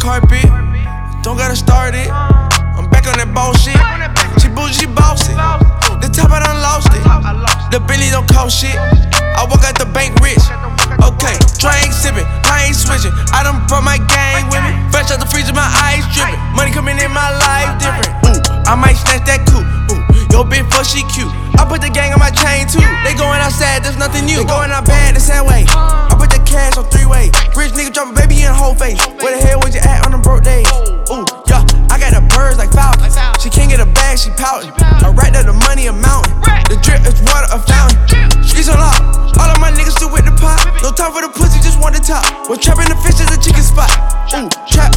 carpet, don't gotta start it. I'm back on that bullshit. She bougie, she bossy. The top I done lost it. The Bentley don't cost shit. I walk out the bank rich. Okay, drink sippin', I ain't switching. I done brought my gang with me. Fresh out the freezer, my eyes drippin'. Money coming in my life different. Ooh, I might snatch that coupe. Ooh, yo bitch fuck, she cute. I put the gang on my chain too. They going outside, there's nothing new. They going out bad the same way. I put the cash on 3-way. Rich nigga droppin' baby in the whole face. Where the hell was you at on